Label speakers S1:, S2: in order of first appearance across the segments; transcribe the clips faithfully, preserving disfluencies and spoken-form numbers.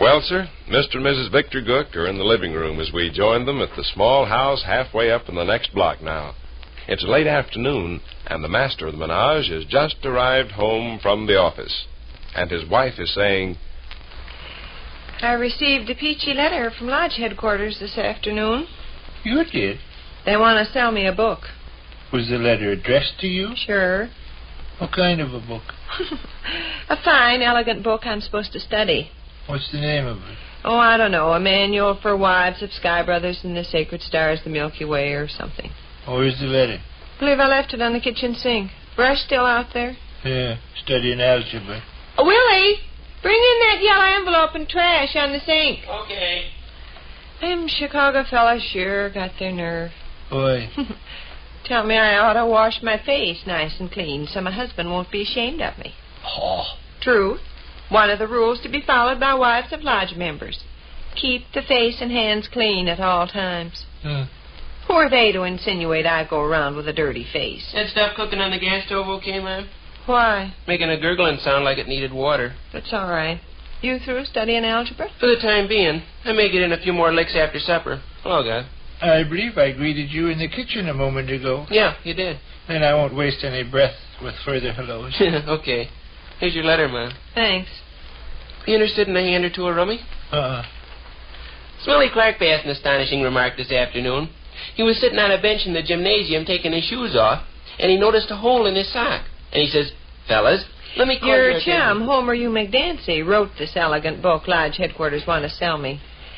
S1: Well, sir, Mister and Missus Victor Gook are in the living room as we join them at the small house halfway up in the next block now. It's late afternoon, and the master of the menage has just arrived home from the office. And his wife is saying,
S2: I received a peachy letter from Lodge headquarters this afternoon.
S3: You did?
S2: They want to sell me a book.
S3: Was the letter addressed to you?
S2: Sure.
S3: What kind of a book?
S2: A fine, elegant book I'm supposed to study.
S3: What's the name of it?
S2: Oh, I don't know. A manual for wives of Sky Brothers and the Sacred Stars, the Milky Way, or something.
S3: Where's the letter?
S2: I believe I left it on the kitchen sink. Brush still out there?
S3: Yeah, studying algebra.
S2: Oh, Willie, bring in that yellow envelope and trash on the sink.
S4: Okay.
S2: Them Chicago fellas sure got their nerve.
S3: Boy.
S2: Tell me I ought to wash my face nice and clean so my husband won't be ashamed of me.
S3: Oh.
S2: Truth. One of the rules to be followed by wives of lodge members. Keep the face and hands clean at all times.
S3: Hmm.
S2: Who are they to insinuate I go around with a dirty face?
S4: That stuff cooking on the gas stove okay, ma'am?
S2: Why?
S4: Making a gurgling sound like it needed water.
S2: That's all right. You through studying algebra?
S4: For the time being. I may get in a few more licks after supper. Hello, God.
S3: I believe I greeted you in the kitchen a moment ago.
S4: Yeah, you did.
S3: Then I won't waste any breath with further hellos.
S4: Okay. Here's your letter, ma'am.
S2: Thanks.
S4: You interested in a hand or two of rummy?
S3: Uh-uh.
S4: Smelly Clark passed an astonishing remark this afternoon. He was sitting on a bench in the gymnasium taking his shoes off, and he noticed a hole in his sock. And he says, fellas, let me call
S2: your
S4: your
S2: chum,
S4: attention.
S2: Homer U. McDancy, wrote this elegant book Lodge headquarters want to sell me.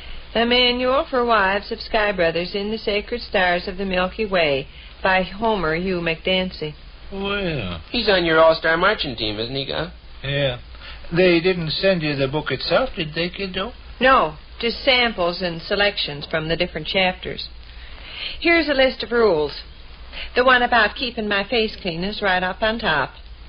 S2: A manual for wives of Sky Brothers in the Sacred Stars of the Milky Way by Homer U. McDancy.
S3: Well.
S4: He's on your all-star marching team, isn't he, God?
S3: Yeah. They didn't send you the book itself, did they, kiddo?
S2: No, just samples and selections from the different chapters. Here's a list of rules. The one about keeping my face clean is right up on top.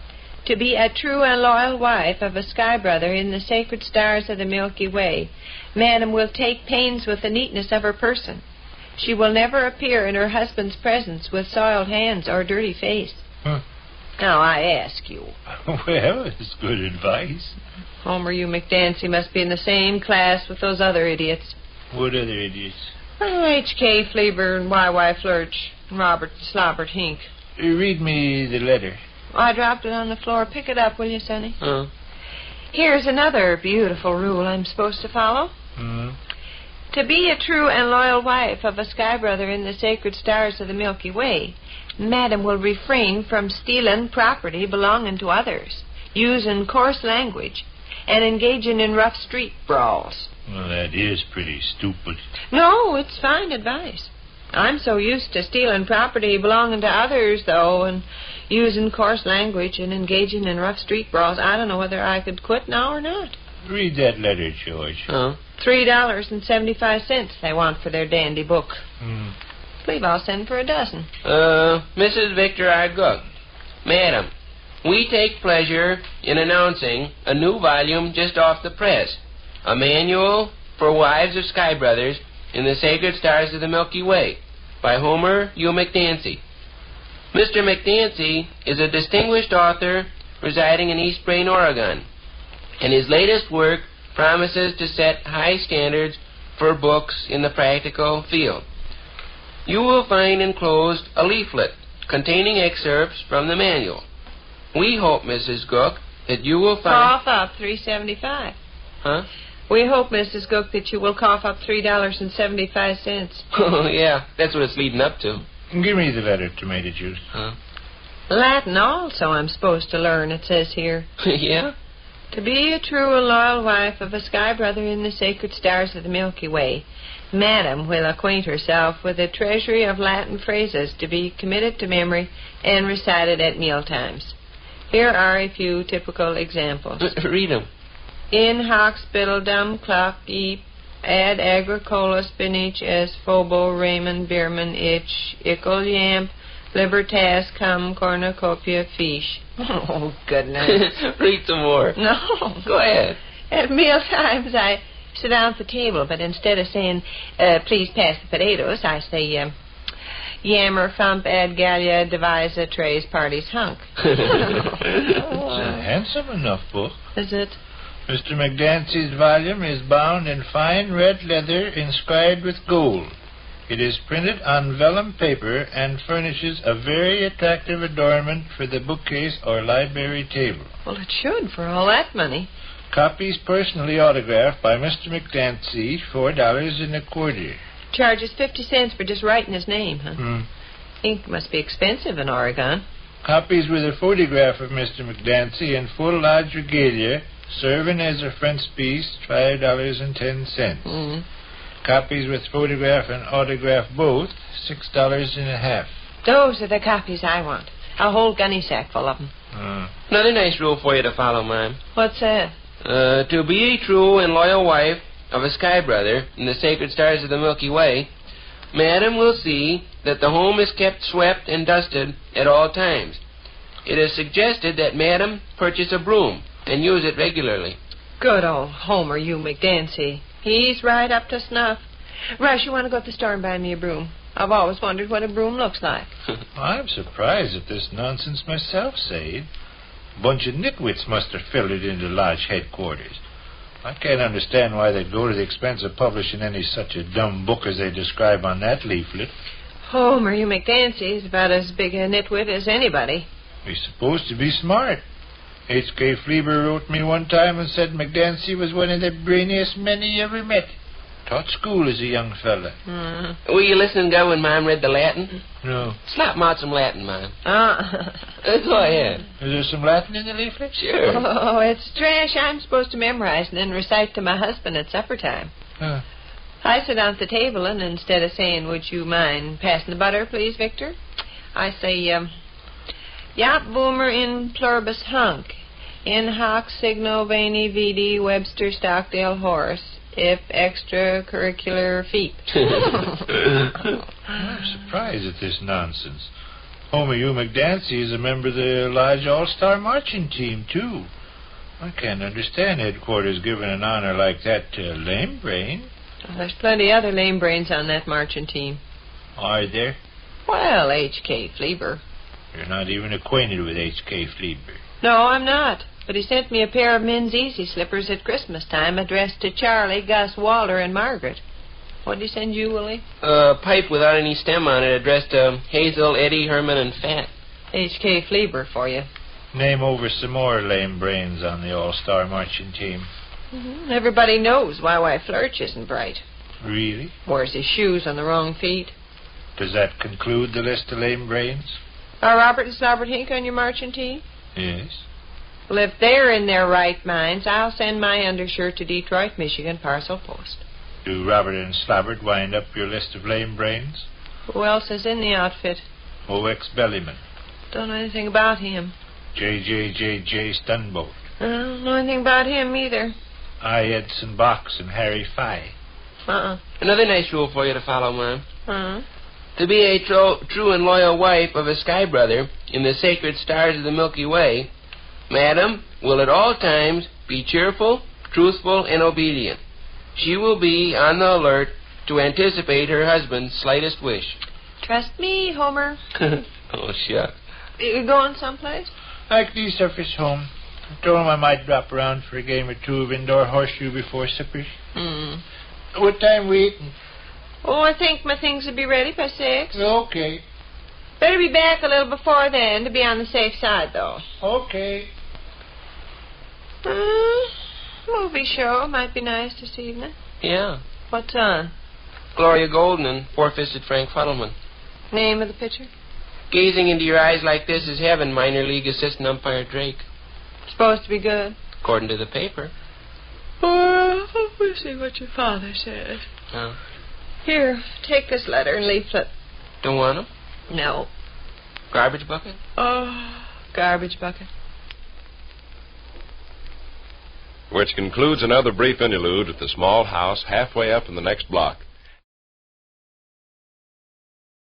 S2: To be a true and loyal wife of a Sky Brother in the Sacred Stars of the Milky Way, Madam will take pains with the neatness of her person. She will never appear in her husband's presence with soiled hands or dirty face.
S3: Huh.
S2: Now, I ask you.
S3: Well, it's good advice.
S2: Homer U. McDancy must be in the same class with those other idiots.
S3: What other idiots?
S2: Oh, H K. Fleber and Y Y. Flurch and Robert Slobbert Hink.
S3: Read me the letter.
S2: I dropped it on the floor. Pick it up, will you, Sonny?
S4: Uh.
S2: Here's another beautiful rule I'm supposed to follow.
S3: Hmm.
S2: To be a true and loyal wife of a Sky Brother in the Sacred Stars of the Milky Way, Madam will refrain from stealing property belonging to others, using coarse language, and engaging in rough street brawls.
S3: Well, that is pretty stupid.
S2: No, it's fine advice. I'm so used to stealing property belonging to others, though, and using coarse language and engaging in rough street brawls, I don't know whether I could quit now or not.
S3: Read that letter, George.
S4: Uh.
S2: Three dollars and seventy-five cents they want for their dandy book.
S3: Hmm.
S2: Believe I'll send for a dozen.
S4: Uh, Missus Victor R. Gook. Madam, we take pleasure in announcing a new volume just off the press. A manual for wives of Sky Brothers in the Sacred Stars of the Milky Way by Homer U. McDancy. Mister McDancy is a distinguished author residing in East Brain, Oregon, and his latest work promises to set high standards for books in the practical field. You will find enclosed a leaflet containing excerpts from the manual. We hope, Missus Gook, that you will find...
S2: Cough up three seventy-five.
S4: Huh?
S2: We hope, Missus Gook, that you will cough up three dollars and seventy-five cents.
S4: Oh, yeah, that's what it's leading up to.
S3: Give me the letter, tomato juice.
S4: Huh?
S2: Latin also I'm supposed to learn, it says here.
S4: Yeah?
S2: To be a true and loyal wife of a Sky Brother in the Sacred Stars of the Milky Way, Madam will acquaint herself with a treasury of Latin phrases to be committed to memory and recited at mealtimes. Here are a few typical examples.
S4: Read them.
S2: In hospitaldum clock eep ad agricola spinach as phobo Raymond Bierman itch ickle yamp libertas cum cornucopia fish. Oh, goodness.
S4: Read some more.
S2: No.
S4: Go ahead.
S2: At meal times, I sit down at the table, but instead of saying, uh, please pass the potatoes, I say, uh, yammer, thump, ad gallia, devisa, trays, parties, hunk.
S3: It's a handsome enough book.
S2: Is it?
S3: Mister McDancy's volume is bound in fine red leather inscribed with gold. It is printed on vellum paper and furnishes a very attractive adornment for the bookcase or library table.
S2: Well, it should, for all that money.
S3: Copies personally autographed by Mister McDancy, four dollars and a quarter.
S2: Charges fifty cents for just writing his name, huh?
S3: Hmm.
S2: Ink must be expensive in Oregon.
S3: Copies with a photograph of Mister McDancy in full lodge regalia, serving as a frontispiece, five dollars and ten cents.
S2: Mm.
S3: Copies with photograph and autograph both, six dollars and a half.
S2: Those are the copies I want. A whole gunny sack full of them.
S3: Uh,
S4: Another nice rule for you to follow, ma'am.
S2: What's that?
S4: Uh, to be a true and loyal wife of a sky brother in the sacred stars of the Milky Way, Madam will see that the home is kept swept and dusted at all times. It is suggested that Madam purchase a broom and use it regularly.
S2: Good old Homer, you McDancy. He's right up to snuff. Rush, you want to go to the store and buy me a broom? I've always wondered what a broom looks like.
S3: I'm surprised at this nonsense myself, Sade. A bunch of nitwits must have filled it into lodge headquarters. I can't understand why they'd go to the expense of publishing any such a dumb book as they describe on that leaflet.
S2: Homer, you McDancy is about as big a nitwit as anybody.
S3: He's supposed to be smart. H K Fleber wrote me one time and said McDancy was one of the brainiest men he ever met. Taught school as a young fella.
S2: Mm.
S4: Were you listening, Go, when Mom read the Latin?
S3: No.
S4: Slap 'em out some Latin, Mom.
S2: Uh.
S4: Uh, go ahead.
S3: Is there some Latin in the leaflet?
S4: Sure.
S2: Oh, it's trash I'm supposed to memorize and then recite to my husband at supper time.
S3: Huh.
S2: I sit down at the table, and instead of saying, would you mind passing the butter, please, Victor, I say, um, Yap boomer in pluribus hunc, in hoc signo veni vidi Webster Stockdale Horace, if extracurricular feet.
S3: I'm surprised at this nonsense. Homer U. McDancy is a member of the Lodge All-Star Marching Team, too. I can't understand headquarters giving an honor like that to a lame brain.
S2: Well, there's plenty other lame brains on that marching team.
S3: Are there?
S2: Well, H K Fleber.
S3: You're not even acquainted with H K Fleber.
S2: No, I'm not. But he sent me a pair of men's easy slippers at Christmas time addressed to Charlie, Gus, Walter, and Margaret. What did he send you, Willie?
S4: A pipe without any stem on it addressed to Hazel, Eddie, Herman, and Fat.
S2: H K Fleber for you.
S3: Name over some more lame brains on the All-Star Marching Team.
S2: Mm-hmm. Everybody knows why why Flurch isn't bright.
S3: Really?
S2: Wears his shoes on the wrong feet.
S3: Does that conclude the list of lame brains?
S2: Are Robert and Slobbert Hink on your marching team?
S3: Yes.
S2: Well, if they're in their right minds, I'll send my undershirt to Detroit, Michigan, parcel post.
S3: Do Robert and Slobbert wind up your list of lame brains?
S2: Who else is in the outfit?
S3: O X Bellyman.
S2: Don't know anything about him.
S3: J J J J Stunboat.
S2: I don't know anything about him either.
S3: I. Edson Box and Harry Fye.
S2: Uh-uh.
S4: Another nice rule for you to follow, Mom.
S2: Uh-huh.
S4: To be a tro- true and loyal wife of a sky brother in the sacred stars of the Milky Way, Madam will at all times be cheerful, truthful, and obedient. She will be on the alert to anticipate her husband's slightest wish.
S2: Trust me, Homer.
S4: Oh, shucks.
S2: You going someplace?
S3: I could surface home. I told him I might drop around for a game or two of indoor horseshoe before supper.
S2: Hmm.
S3: What time we eating?
S2: Oh, I think my things will be ready by six.
S3: Okay.
S2: Better be back a little before then to be on the safe side, though.
S3: Okay.
S2: Uh, movie show might be nice this evening.
S4: Yeah.
S2: What's on?
S4: Gloria Golden and Four-Fisted Frank Fuddleman.
S2: Name of the pitcher?
S4: Gazing into your eyes like this is heaven, minor league assistant umpire Drake.
S2: Supposed to be good.
S4: According to the paper.
S2: Oh, we'll see what your father says.
S4: Oh.
S2: Here, take this letter and leaflet.
S4: Don't want 'em?
S2: No.
S4: Garbage bucket?
S2: Oh, garbage bucket.
S1: Which concludes another brief interlude at the small house halfway up in the next block.